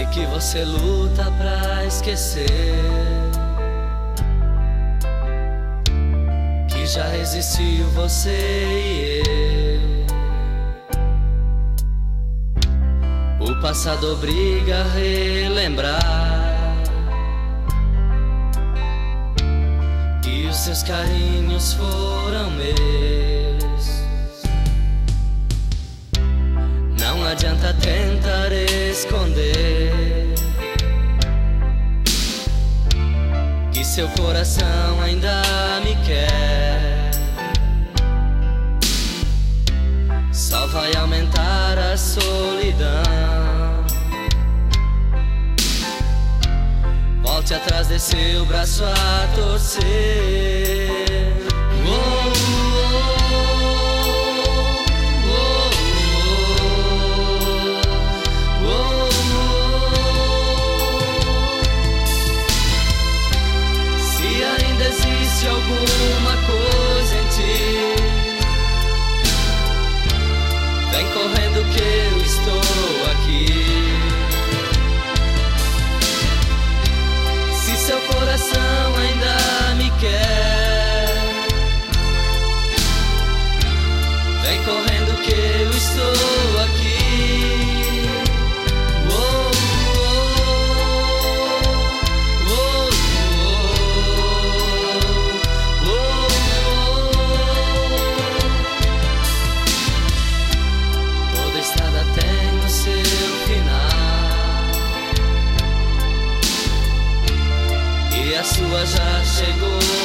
Sei que você luta pra esquecer que já existiu você e eu. O passado obriga a relembrar que os seus carinhos foram meus. Não adianta tentar esconder que seu coração ainda me quer. Só vai aumentar a solidão. Volte atrás de seu braço a torcer. Se alguma coisa em ti, vem correndo que eu estou aqui. Se seu coração ainda me quer, vem correndo que eu estou aqui. A sua já chegou.